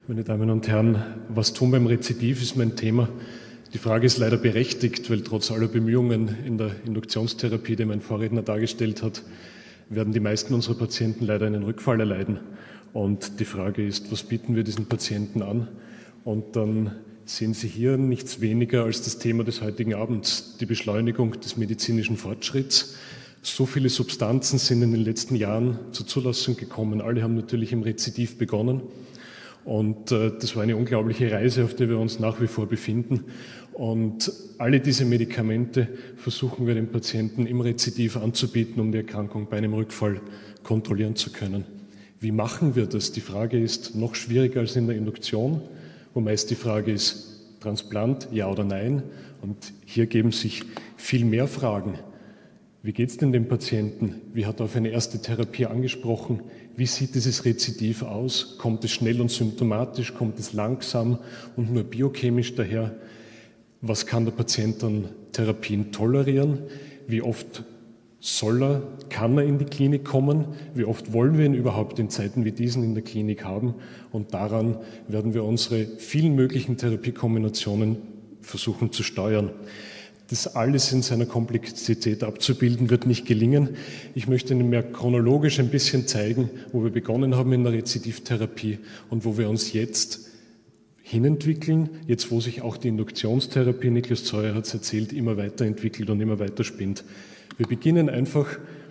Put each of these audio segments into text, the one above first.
Meine Damen und Herren, was tun beim Rezidiv ist mein Thema. Die Frage ist leider berechtigt, weil trotz aller Bemühungen in der Induktionstherapie, die mein Vorredner dargestellt hat, werden die meisten unserer Patienten leider einen Rückfall erleiden. Und die Frage ist, was bieten wir diesen Patienten an? Und dann sehen Sie hier nichts weniger als das Thema des heutigen Abends, die Beschleunigung des medizinischen Fortschritts. So viele Substanzen sind in den letzten Jahren zur Zulassung gekommen. Alle haben natürlich im Rezidiv begonnen. Und das war eine unglaubliche Reise, auf der wir uns nach wie vor befinden. Und alle diese Medikamente versuchen wir den Patienten im Rezidiv anzubieten, um die Erkrankung bei einem Rückfall kontrollieren zu können. Wie machen wir das? Die Frage ist noch schwieriger als in der Induktion, wo meist die Frage ist, Transplant, ja oder nein? Und hier geben sich viel mehr Fragen. Wie geht es denn dem Patienten? Wie hat er auf eine erste Therapie angesprochen? Wie sieht dieses Rezidiv aus? Kommt es schnell und symptomatisch? Kommt es langsam und nur biochemisch daher? Was kann der Patient an Therapien tolerieren? Wie oft kann er in die Klinik kommen? Wie oft wollen wir ihn überhaupt in Zeiten wie diesen in der Klinik haben? Und daran werden wir unsere vielen möglichen Therapiekombinationen versuchen zu steuern. Das alles in seiner Komplexität abzubilden, wird nicht gelingen. Ich möchte Ihnen mehr chronologisch ein bisschen zeigen, wo wir begonnen haben in der Rezidivtherapie und wo wir uns jetzt hinentwickeln, jetzt wo sich auch die Induktionstherapie, Niklas Zeuer hat es erzählt, immer weiterentwickelt und immer weiter spinnt. Wir beginnen einfach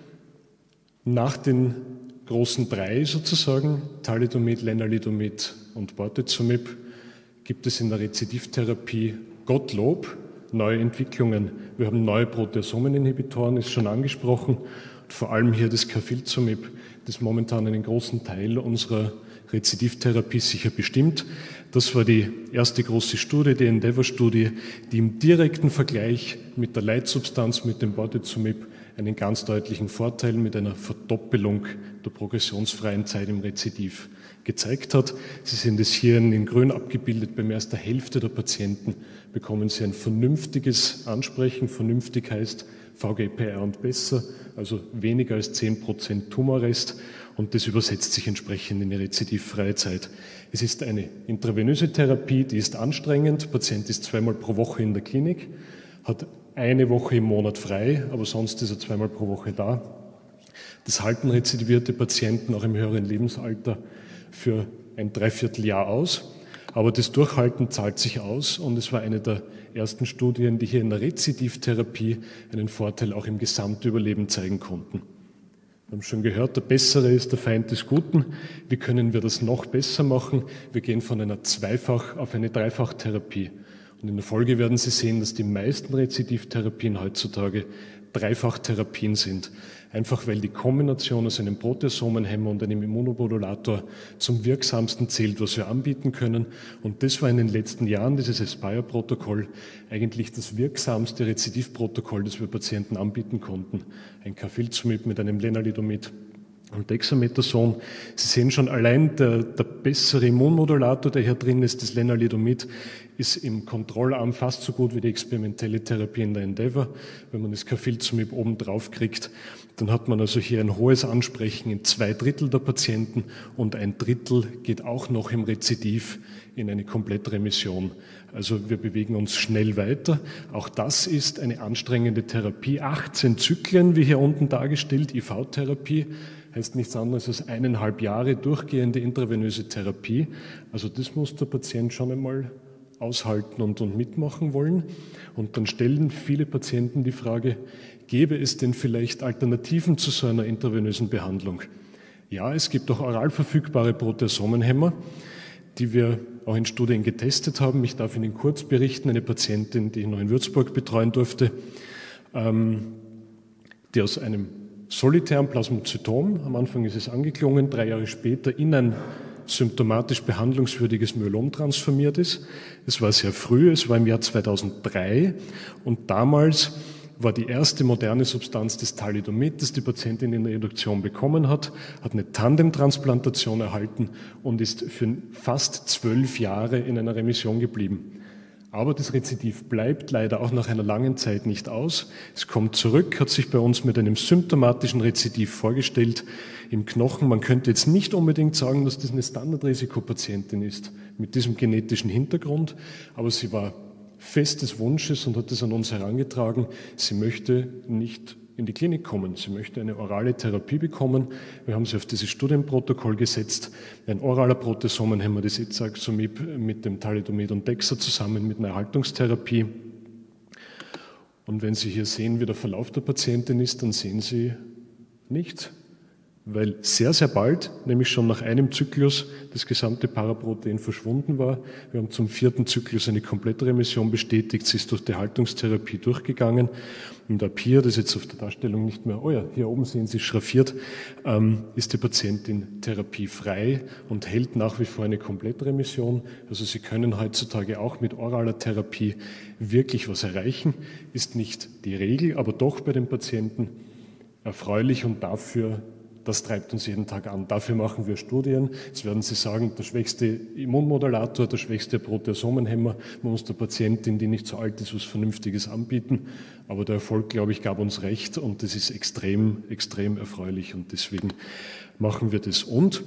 nach den großen drei sozusagen, Thalidomid, Lenalidomid und Bortezomib, gibt es in der Rezidivtherapie Gottlob neue Entwicklungen. Wir haben neue Proteasomeninhibitoren, ist schon angesprochen, und vor allem hier das Carfilzomib, das momentan einen großen Teil unserer Rezidivtherapie sicher bestimmt. Das war die erste große Studie, die Endeavour-Studie, die im direkten Vergleich mit der Leitsubstanz, mit dem Bortezomib, einen ganz deutlichen Vorteil mit einer Verdoppelung der progressionsfreien Zeit im Rezidiv gezeigt hat. Sie sehen das hier in grün abgebildet. Bei mehr als der Hälfte der Patienten bekommen Sie ein vernünftiges Ansprechen. Vernünftig heißt VGPR und besser, also weniger als 10% Tumorrest. Und das übersetzt sich entsprechend in die rezidivfreie Zeit. Es ist eine intravenöse Therapie, die ist anstrengend. Der Patient ist 2-mal pro Woche in der Klinik, hat 1 Woche im Monat frei, aber sonst ist er 2-mal pro Woche da. Das halten rezidivierte Patienten auch im höheren Lebensalter für ein Dreivierteljahr aus. Aber das Durchhalten zahlt sich aus und es war eine der ersten Studien, die hier in der Rezidivtherapie einen Vorteil auch im Gesamtüberleben zeigen konnten. Wir haben schon gehört, der Bessere ist der Feind des Guten. Wie können wir das noch besser machen? Wir gehen von einer Zweifach- auf eine Dreifachtherapie. Und in der Folge werden Sie sehen, dass die meisten Rezidivtherapien heutzutage Dreifachtherapien sind. Einfach weil die Kombination aus einem Proteasomenhemmer und einem Immunomodulator zum wirksamsten zählt, was wir anbieten können. Und das war in den letzten Jahren, dieses Aspire-Protokoll, eigentlich das wirksamste Rezidivprotokoll, das wir Patienten anbieten konnten. Ein Carfilzomib mit einem Lenalidomid und Dexamethason. Sie sehen schon, allein der bessere Immunmodulator, der hier drin ist, das Lenalidomid, ist im Kontrollarm fast so gut wie die experimentelle Therapie in der Endeavour. Wenn man das Carfilzomib oben drauf kriegt, dann hat man also hier ein hohes Ansprechen in 2/3 der Patienten und 1/3 geht auch noch im Rezidiv in eine Komplettremission. Also wir bewegen uns schnell weiter. Auch das ist eine anstrengende Therapie. 18 Zyklen, wie hier unten dargestellt, IV-Therapie, heißt nichts anderes als 1,5 Jahre durchgehende intravenöse Therapie. Also das muss der Patient schon einmal aushalten und mitmachen wollen. Und dann stellen viele Patienten die Frage, gäbe es denn vielleicht Alternativen zu so einer intravenösen Behandlung? Ja, es gibt auch oral verfügbare Proteasomenhemmer, die wir auch in Studien getestet haben. Ich darf Ihnen kurz berichten, eine Patientin, die ich noch in Würzburg betreuen durfte, die aus einem solitären Plasmazytom, am Anfang ist es angeklungen, 3 Jahre später in ein symptomatisch behandlungswürdiges Myelom transformiert ist. Es war sehr früh, es war im Jahr 2003 und damals war die erste moderne Substanz das Thalidomid, das die Patientin in der Induktion bekommen hat eine Tandemtransplantation erhalten und ist für fast 12 Jahre in einer Remission geblieben. Aber das Rezidiv bleibt leider auch nach einer langen Zeit nicht aus. Es kommt zurück, hat sich bei uns mit einem symptomatischen Rezidiv vorgestellt im Knochen. Man könnte jetzt nicht unbedingt sagen, dass das eine Standardrisikopatientin ist mit diesem genetischen Hintergrund, aber sie war fest des Wunsches und hat es an uns herangetragen, sie möchte nicht in die Klinik kommen. Sie möchte eine orale Therapie bekommen. Wir haben sie auf dieses Studienprotokoll gesetzt. Ein oraler Proteasomenhemmer, das Izaximib mit dem Thalidomid und Dexa zusammen mit einer Erhaltungstherapie. Und wenn Sie hier sehen, wie der Verlauf der Patientin ist, dann sehen Sie nichts. Weil sehr, sehr bald, nämlich schon nach einem Zyklus, das gesamte Paraprotein verschwunden war. Wir haben zum 4. Zyklus eine Komplettremission bestätigt. Sie ist durch die Haltungstherapie durchgegangen. Und ab hier, das ist jetzt auf der Darstellung nicht mehr, oh ja, hier oben sehen Sie schraffiert, ist die Patientin therapiefrei und hält nach wie vor eine Komplettremission. Also Sie können heutzutage auch mit oraler Therapie wirklich was erreichen. Ist nicht die Regel, aber doch bei den Patienten erfreulich und dafür, das treibt uns jeden Tag an. Dafür machen wir Studien. Jetzt werden Sie sagen, der schwächste Immunmodulator, der schwächste Proteasomenhemmer. Man muss der Patientin, die nicht so alt ist, was Vernünftiges anbieten. Aber der Erfolg, glaube ich, gab uns recht und das ist extrem, extrem erfreulich und deswegen machen wir das. Und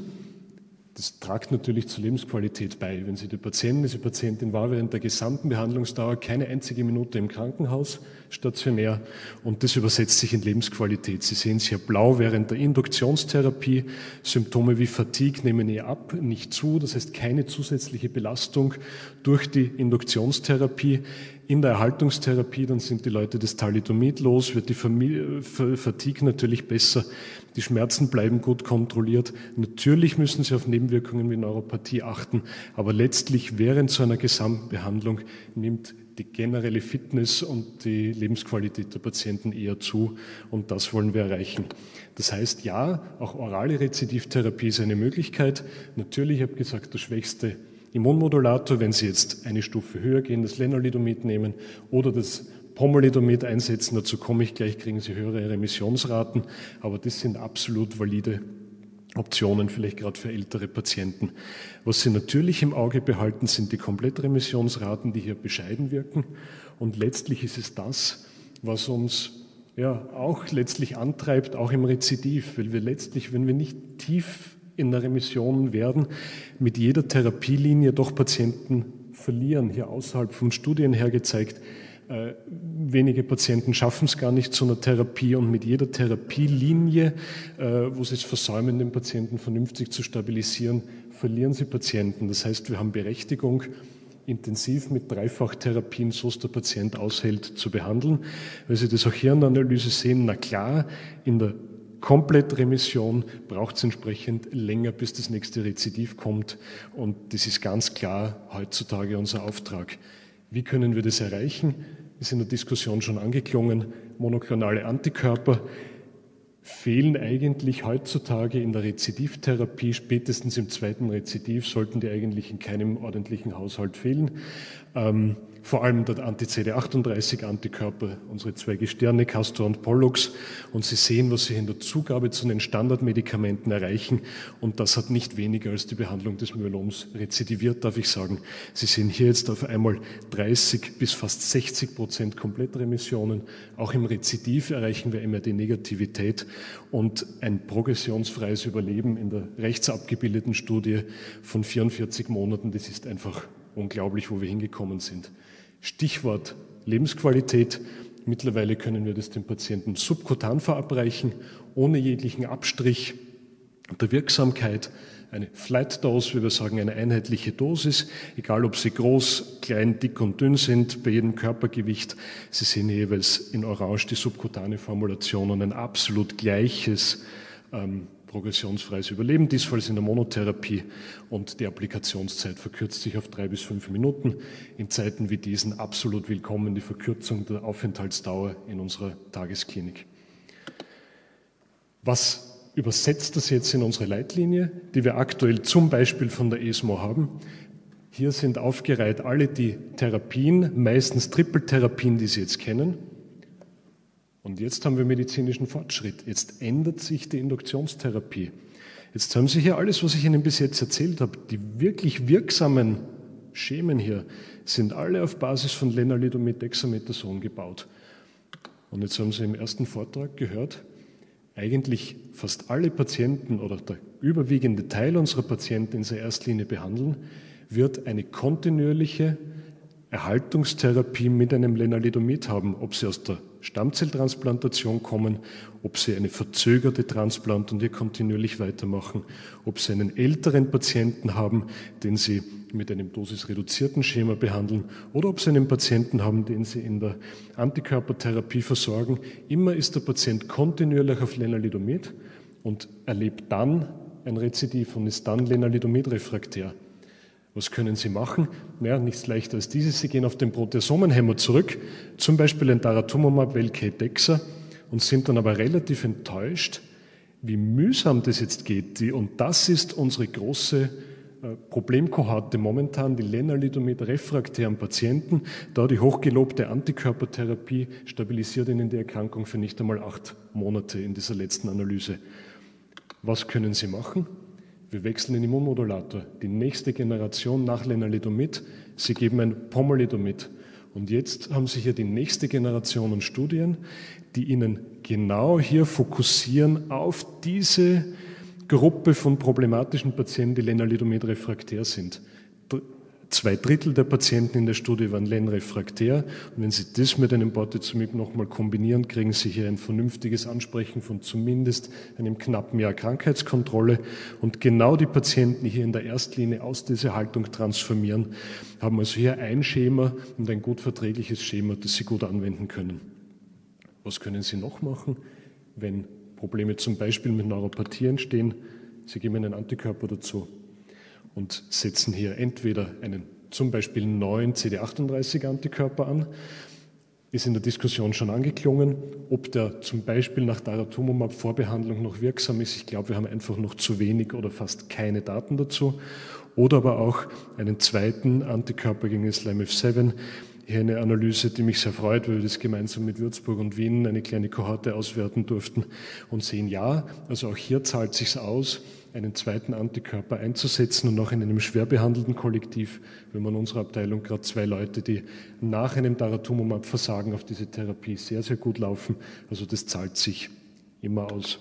das tragt natürlich zur Lebensqualität bei. Wenn Sie die Patientin, diese Patientin war während der gesamten Behandlungsdauer keine einzige Minute im Krankenhaus, stationär, und das übersetzt sich in Lebensqualität. Sie sehen es hier blau während der Induktionstherapie. Symptome wie Fatigue nehmen eher ab, nicht zu. Das heißt, keine zusätzliche Belastung durch die Induktionstherapie. In der Erhaltungstherapie, dann sind die Leute das Thalidomid los, wird die Fatigue natürlich besser, die Schmerzen bleiben gut kontrolliert. Natürlich müssen Sie auf Nebenwirkungen wie Neuropathie achten, aber letztlich während so einer Gesamtbehandlung nimmt die generelle Fitness und die Lebensqualität der Patienten eher zu und das wollen wir erreichen. Das heißt, ja, auch orale Rezidivtherapie ist eine Möglichkeit. Natürlich, ich habe gesagt, der schwächste Immunmodulator, wenn Sie jetzt eine Stufe höher gehen, das Lenalidomid nehmen oder das Pomalidomid einsetzen, dazu komme ich gleich, kriegen Sie höhere Remissionsraten, aber das sind absolut valide Optionen, vielleicht gerade für ältere Patienten. Was Sie natürlich im Auge behalten, sind die Komplettremissionsraten, die hier bescheiden wirken und letztlich ist es das, was uns ja auch letztlich antreibt, auch im Rezidiv, weil wir letztlich, wenn wir nicht tief in der Remission werden, mit jeder Therapielinie doch Patienten verlieren. Hier außerhalb von Studien her gezeigt, wenige Patienten schaffen es gar nicht zu einer Therapie und mit jeder Therapielinie, wo sie es versäumen, den Patienten vernünftig zu stabilisieren, verlieren sie Patienten. Das heißt, wir haben Berechtigung, intensiv mit Dreifachtherapien, so es der Patient aushält, zu behandeln. Weil Sie das auch hier in der Analyse sehen, na klar, in der Komplettremission braucht es entsprechend länger, bis das nächste Rezidiv kommt. Und das ist ganz klar heutzutage unser Auftrag. Wie können wir das erreichen? Ist in der Diskussion schon angeklungen. Monoklonale Antikörper fehlen eigentlich heutzutage in der Rezidivtherapie. Spätestens im 2. Rezidiv sollten die eigentlich in keinem ordentlichen Haushalt fehlen. Vor allem der Anti-CD38-Antikörper, unsere 2 Gestirne, Castor und Pollux. Und Sie sehen, was Sie in der Zugabe zu den Standardmedikamenten erreichen. Und das hat nicht weniger als die Behandlung des Myeloms rezidiviert, darf ich sagen. Sie sehen hier jetzt auf einmal 30 bis fast 60% Komplettremissionen. Auch im Rezidiv erreichen wir MRD-Negativität und ein progressionsfreies Überleben in der rechts abgebildeten Studie von 44 Monaten. Das ist einfach unglaublich, wo wir hingekommen sind. Stichwort Lebensqualität. Mittlerweile können wir das den Patienten subkutan verabreichen, ohne jeglichen Abstrich der Wirksamkeit. Eine Flat Dose, wie wir sagen, eine einheitliche Dosis, egal ob sie groß, klein, dick und dünn sind, bei jedem Körpergewicht. Sie sehen jeweils in Orange die subkutane Formulation und ein absolut gleiches progressionsfreies Überleben, diesfalls in der Monotherapie, und die Applikationszeit verkürzt sich auf 3 bis 5 Minuten. In Zeiten wie diesen absolut willkommen die Verkürzung der Aufenthaltsdauer in unserer Tagesklinik. Was übersetzt das jetzt in unsere Leitlinie, die wir aktuell zum Beispiel von der ESMO haben? Hier sind aufgereiht alle die Therapien, meistens Trippeltherapien, die Sie jetzt kennen. Und jetzt haben wir medizinischen Fortschritt. Jetzt ändert sich die Induktionstherapie. Jetzt haben Sie hier alles, was ich Ihnen bis jetzt erzählt habe, die wirklich wirksamen Schemen hier sind alle auf Basis von Lenalidomid Dexamethason gebaut. Und jetzt haben Sie im ersten Vortrag gehört, eigentlich fast alle Patienten oder der überwiegende Teil unserer Patienten in der Erstlinie behandeln, wird eine kontinuierliche Erhaltungstherapie mit einem Lenalidomid haben, ob sie aus der Stammzelltransplantation kommen, ob sie eine verzögerte Transplant und hier kontinuierlich weitermachen, ob sie einen älteren Patienten haben, den sie mit einem dosisreduzierten Schema behandeln oder ob sie einen Patienten haben, den sie in der Antikörpertherapie versorgen. Immer ist der Patient kontinuierlich auf Lenalidomid und erlebt dann ein Rezidiv und ist dann Lenalidomid-refraktär. Was können Sie machen? Naja, nichts leichter als dieses. Sie gehen auf den Proteasomenhemmer zurück, zum Beispiel ein Daratumumab, Velcade-Dexa, und sind dann aber relativ enttäuscht, wie mühsam das jetzt geht. Und das ist unsere große Problemkohorte momentan, die Lenalidomid-refraktären Patienten. Da die hochgelobte Antikörpertherapie stabilisiert ihnen die Erkrankung für nicht einmal 8 Monate in dieser letzten Analyse. Was können Sie machen? Wir wechseln den Immunmodulator, die nächste Generation nach Lenalidomid. Sie geben ein Pomalidomid. Und jetzt haben Sie hier die nächste Generation an Studien, die Ihnen genau hier fokussieren auf diese Gruppe von problematischen Patienten, die Lenalidomid-refraktär sind. 2/3 der Patienten in der Studie waren Len-refraktär. Und wenn Sie das mit einem Bortezomib nochmal kombinieren, kriegen Sie hier ein vernünftiges Ansprechen von zumindest einem knappen Jahr Krankheitskontrolle. Und genau die Patienten, die hier in der Erstlinie aus dieser Haltung transformieren, haben also hier ein Schema und ein gut verträgliches Schema, das Sie gut anwenden können. Was können Sie noch machen, wenn Probleme zum Beispiel mit Neuropathie entstehen? Sie geben einen Antikörper dazu und setzen hier entweder einen zum Beispiel neuen CD38-Antikörper an, ist in der Diskussion schon angeklungen, ob der zum Beispiel nach Daratumumab-Vorbehandlung noch wirksam ist. Ich glaube, wir haben einfach noch zu wenig oder fast keine Daten dazu. Oder aber auch einen zweiten Antikörper gegen das LIMF7. Hier eine Analyse, die mich sehr freut, weil wir das gemeinsam mit Würzburg und Wien eine kleine Kohorte auswerten durften und sehen, ja, also auch hier zahlt es sich aus, einen zweiten Antikörper einzusetzen und auch in einem schwer behandelten Kollektiv. Wir haben in unserer Abteilung gerade 2 Leute, die nach einem Daratumumab-Versagen auf diese Therapie sehr, sehr gut laufen. Also das zahlt sich immer aus.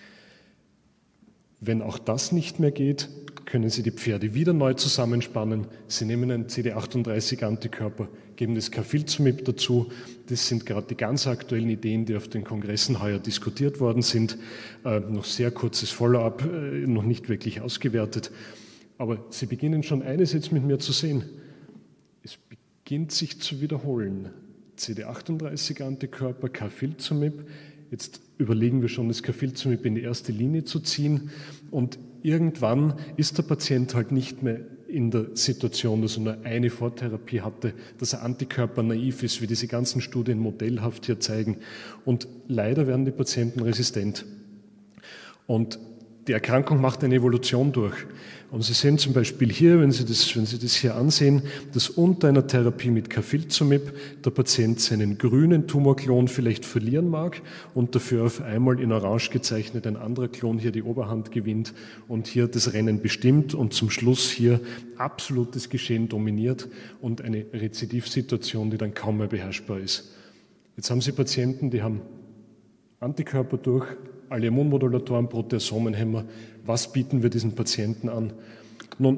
Wenn auch das nicht mehr geht, können Sie die Pferde wieder neu zusammenspannen. Sie nehmen einen CD38-Antikörper, geben das Carfilzomib dazu. Das sind gerade die ganz aktuellen Ideen, die auf den Kongressen heuer diskutiert worden sind. Noch sehr kurzes Follow-up, noch nicht wirklich ausgewertet. Aber Sie beginnen schon eines jetzt mit mir zu sehen. Es beginnt sich zu wiederholen. CD38-Antikörper, Carfilzomib. Jetzt überlegen wir schon, das Carfilzomib in die erste Linie zu ziehen. Und irgendwann ist der Patient halt nicht mehr in der Situation, dass er nur eine Vortherapie hatte, dass er antikörpernaiv ist, wie diese ganzen Studien modellhaft hier zeigen. Und leider werden die Patienten resistent. Und die Erkrankung macht eine Evolution durch. Und Sie sehen zum Beispiel hier, wenn Sie das hier ansehen, dass unter einer Therapie mit Carfilzomib der Patient seinen grünen Tumorklon vielleicht verlieren mag und dafür auf einmal in orange gezeichnet ein anderer Klon hier die Oberhand gewinnt und hier das Rennen bestimmt und zum Schluss hier absolutes Geschehen dominiert und eine Rezidivsituation, die dann kaum mehr beherrschbar ist. Jetzt haben Sie Patienten, die haben Antikörper durch, alle Immunmodulatoren, Proteasomenhemmer. Was bieten wir diesen Patienten an? Nun,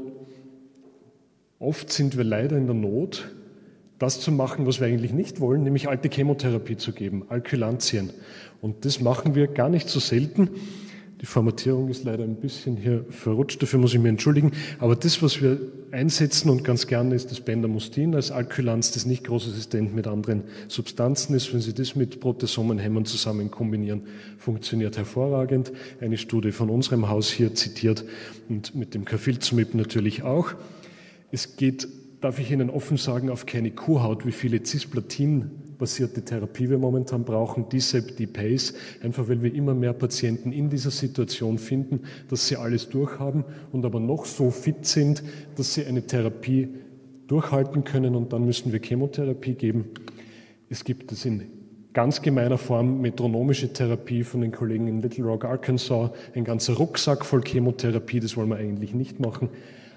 oft sind wir leider in der Not, das zu machen, was wir eigentlich nicht wollen, nämlich alte Chemotherapie zu geben, Alkylantien. Und das machen wir gar nicht so selten. Die Formatierung ist leider ein bisschen hier verrutscht, dafür muss ich mich entschuldigen. Aber das, was wir einsetzen und ganz gerne, ist das Bendamustin als Alkylanz, das nicht großresistent mit anderen Substanzen ist. Wenn Sie das mit Proteasomenhemmern zusammen kombinieren, funktioniert hervorragend. Eine Studie von unserem Haus hier zitiert und mit dem Carfilzomib natürlich auch. Es geht, darf ich Ihnen offen sagen, auf keine Kuhhaut, wie viele Cisplatin-basierte Therapie wir momentan brauchen, DCEP, DPACE, einfach weil wir immer mehr Patienten in dieser Situation finden, dass sie alles durchhaben und aber noch so fit sind, dass sie eine Therapie durchhalten können und dann müssen wir Chemotherapie geben. Es gibt es in ganz gemeiner Form metronomische Therapie von den Kollegen in Little Rock, Arkansas, ein ganzer Rucksack voll Chemotherapie, das wollen wir eigentlich nicht machen.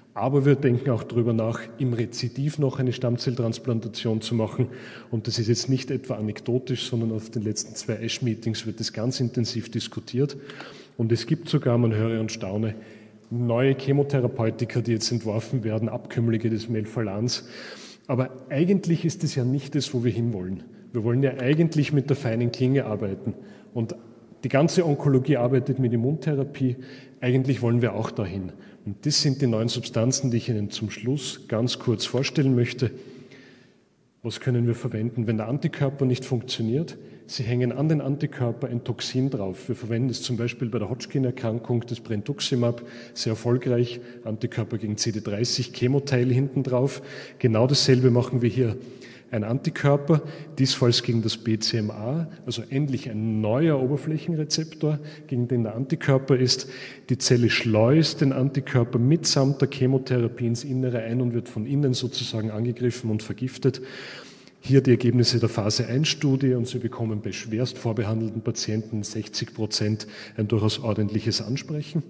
Aber wir denken auch darüber nach, im Rezidiv noch eine Stammzelltransplantation zu machen. Und das ist jetzt nicht etwa anekdotisch, sondern auf den letzten 2 ASH-Meetings wird das ganz intensiv diskutiert. Und es gibt sogar, man höre und staune, neue Chemotherapeutika, die jetzt entworfen werden, Abkömmlinge des Melphalans. Aber eigentlich ist es ja nicht das, wo wir hinwollen. Wir wollen ja eigentlich mit der feinen Klinge arbeiten. Und die ganze Onkologie arbeitet mit Immuntherapie. Eigentlich wollen wir auch dahin. Und das sind die neuen Substanzen, die ich Ihnen zum Schluss ganz kurz vorstellen möchte. Was können wir verwenden, wenn der Antikörper nicht funktioniert? Sie hängen an den Antikörper ein Toxin drauf. Wir verwenden es zum Beispiel bei der Hodgkin-Erkrankung, das Brentuximab, sehr erfolgreich, Antikörper gegen CD30, Chemoteil hinten drauf. Genau dasselbe machen wir hier. Ein Antikörper, diesfalls gegen das BCMA, also endlich ein neuer Oberflächenrezeptor, gegen den der Antikörper ist. Die Zelle schleust den Antikörper mitsamt der Chemotherapie ins Innere ein und wird von innen sozusagen angegriffen und vergiftet. Hier die Ergebnisse der Phase-1-Studie und Sie bekommen bei schwerst vorbehandelten Patienten 60% ein durchaus ordentliches Ansprechen.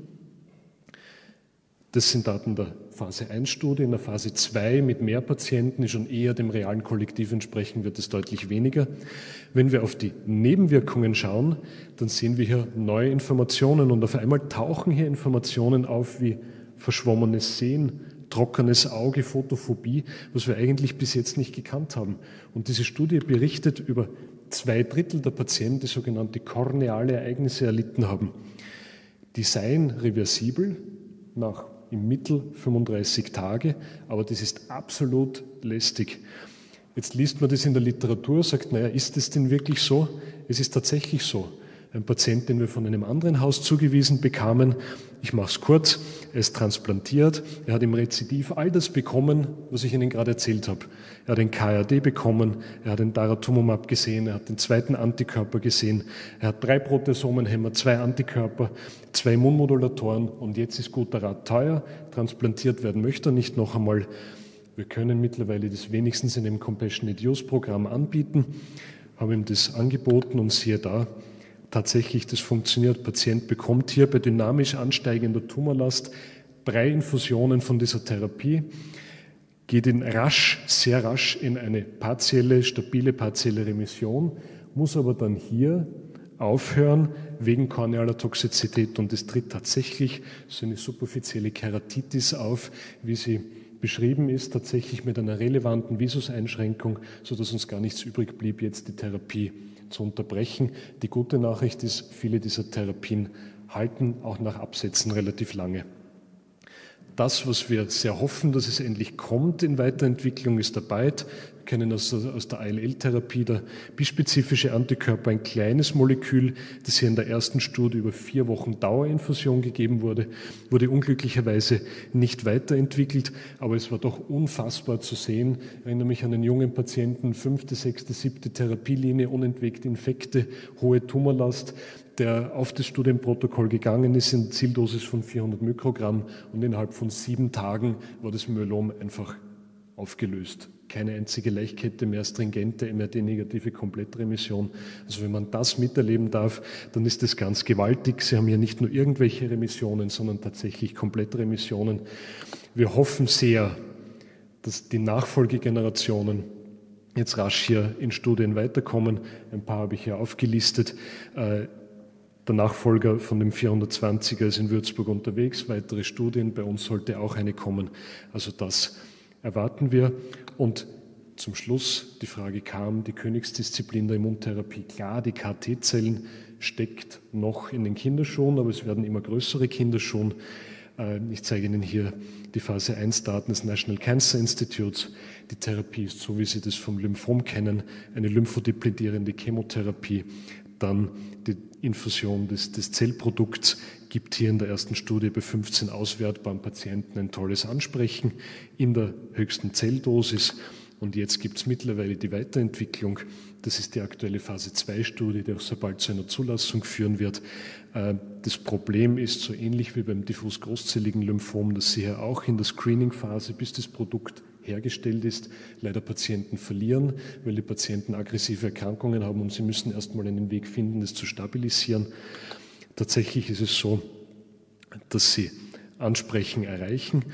Das sind Daten der Phase-1-Studie. In der Phase 2 mit mehr Patienten, die schon eher dem realen Kollektiv entsprechen, wird es deutlich weniger. Wenn wir auf die Nebenwirkungen schauen, dann sehen wir hier neue Informationen und auf einmal tauchen hier Informationen auf wie verschwommenes Sehen, trockenes Auge, Photophobie, was wir eigentlich bis jetzt nicht gekannt haben. Und diese Studie berichtet über 2/3 der Patienten, die sogenannte korneale Ereignisse erlitten haben. Die seien reversibel nach im Mittel 35 Tage, aber das ist absolut lästig. Jetzt liest man das in der Literatur, sagt, naja, ist das denn wirklich so? Es ist tatsächlich so. Ein Patient, den wir von einem anderen Haus zugewiesen bekamen, ich mache es kurz, er ist transplantiert, er hat im Rezidiv all das bekommen, was ich Ihnen gerade erzählt habe. Er hat ein KRD bekommen, er hat ein Daratumumab gesehen, er hat den zweiten Antikörper gesehen, er hat 3 Proteasomenhemmer, 2 Antikörper, 2 Immunmodulatoren und jetzt ist guter Rat teuer, transplantiert werden möchte er nicht noch einmal. Wir können mittlerweile das wenigstens in einem Compassionate Use Programm anbieten, haben ihm das angeboten und siehe da, tatsächlich, das funktioniert. Patient bekommt hier bei dynamisch ansteigender Tumorlast 3 Infusionen von dieser Therapie, geht sehr rasch in eine stabile partielle Remission, muss aber dann hier aufhören wegen kornealer Toxizität und es tritt tatsächlich so eine superfizielle Keratitis auf, wie sie beschrieben ist, tatsächlich mit einer relevanten Visuseinschränkung, sodass uns gar nichts übrig blieb, jetzt die Therapie zu unterbrechen. Die gute Nachricht ist, viele dieser Therapien halten auch nach Absetzen relativ lange. Das, was wir sehr hoffen, dass es endlich kommt in Weiterentwicklung, ist der BiTE. Wir kennen aus der ALL-Therapie der bispezifische Antikörper, ein kleines Molekül, das hier in der ersten Studie über 4 Wochen Dauerinfusion gegeben wurde unglücklicherweise nicht weiterentwickelt, aber es war doch unfassbar zu sehen. Ich erinnere mich an einen jungen Patienten, 5., 6., 7. Therapielinie, unentwegte Infekte, hohe Tumorlast, der auf das Studienprotokoll gegangen ist in Zieldosis von 400 Mikrogramm und innerhalb von 7 Tagen war das Myelom einfach aufgelöst. Keine einzige Leichtkette mehr, stringente, MRD-negative Komplettremission. Also wenn man das miterleben darf, dann ist das ganz gewaltig. Sie haben hier nicht nur irgendwelche Remissionen, sondern tatsächlich Komplettremissionen. Wir hoffen sehr, dass die Nachfolgegenerationen jetzt rasch hier in Studien weiterkommen. Ein paar habe ich hier aufgelistet. Der Nachfolger von dem 420er ist in Würzburg unterwegs, weitere Studien, bei uns sollte auch eine kommen. Also das erwarten wir. Und zum Schluss, die Frage kam, die Königsdisziplin der Immuntherapie, klar, die KT-Zellen steckt noch in den Kinderschuhen, aber es werden immer größere Kinderschuhen. Ich zeige Ihnen hier die Phase 1-Daten des National Cancer Institutes. Die Therapie ist, so wie Sie das vom Lymphom kennen, eine lymphodepletierende Chemotherapie. Dann die Infusion des Zellprodukts gibt hier in der ersten Studie bei 15 auswertbaren Patienten ein tolles Ansprechen in der höchsten Zelldosis. Und jetzt gibt es mittlerweile die Weiterentwicklung. Das ist die aktuelle Phase-2-Studie, die auch sehr bald zu einer Zulassung führen wird. Das Problem ist so ähnlich wie beim diffus großzelligen Lymphom, dass Sie hier auch in der Screening-Phase, bis das Produkt hergestellt ist, leider Patienten verlieren, weil die Patienten aggressive Erkrankungen haben und sie müssen erstmal einen Weg finden, das zu stabilisieren. Tatsächlich ist es so, dass sie Ansprechen erreichen,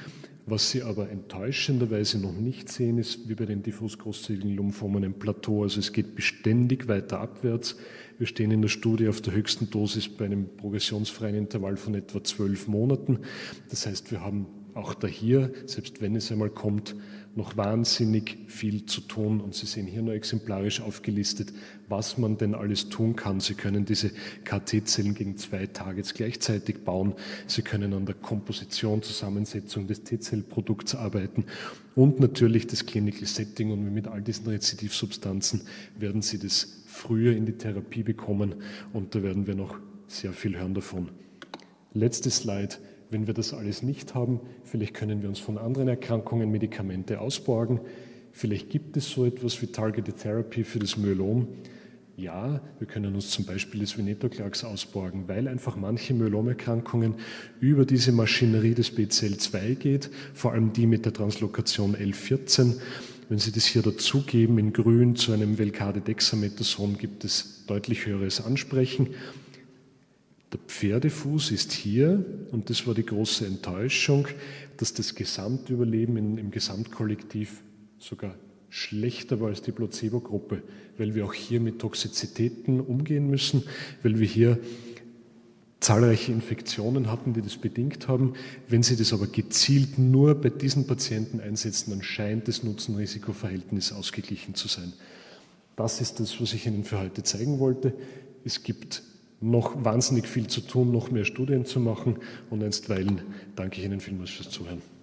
Was Sie aber enttäuschenderweise noch nicht sehen, ist wie bei den diffus großzügigen Lymphomen ein Plateau. Also es geht beständig weiter abwärts. Wir stehen in der Studie auf der höchsten Dosis bei einem progressionsfreien Intervall von etwa 12 Monaten. Das heißt, wir haben auch da hier, selbst wenn es einmal kommt, noch wahnsinnig viel zu tun. Und Sie sehen hier nur exemplarisch aufgelistet, was man denn alles tun kann. Sie können diese KT-Zellen gegen 2 Targets gleichzeitig bauen. Sie können an der Komposition, Zusammensetzung des T-Zellprodukts arbeiten und natürlich das Clinical Setting. Und mit all diesen Rezidivsubstanzen werden Sie das früher in die Therapie bekommen. Und da werden wir noch sehr viel hören davon. Letzte Slide. Wenn wir das alles nicht haben, vielleicht können wir uns von anderen Erkrankungen Medikamente ausborgen. Vielleicht gibt es so etwas wie Targeted Therapy für das Myelom. Ja, wir können uns zum Beispiel das Venetoclax ausborgen, weil einfach manche Myelomerkrankungen über diese Maschinerie des BCL2 geht, vor allem die mit der Translokation L14. Wenn Sie das hier dazugeben in grün zu einem Velcade-Dexamethason, gibt es deutlich höheres Ansprechen. Der Pferdefuß ist hier und das war die große Enttäuschung, dass das Gesamtüberleben im Gesamtkollektiv sogar schlechter war als die Placebo-Gruppe, weil wir auch hier mit Toxizitäten umgehen müssen, weil wir hier zahlreiche Infektionen hatten, die das bedingt haben. Wenn Sie das aber gezielt nur bei diesen Patienten einsetzen, dann scheint das Nutzen-Risiko-Verhältnis ausgeglichen zu sein. Das ist das, was ich Ihnen für heute zeigen wollte. Es gibt noch wahnsinnig viel zu tun, noch mehr Studien zu machen und einstweilen danke ich Ihnen vielmals fürs Zuhören.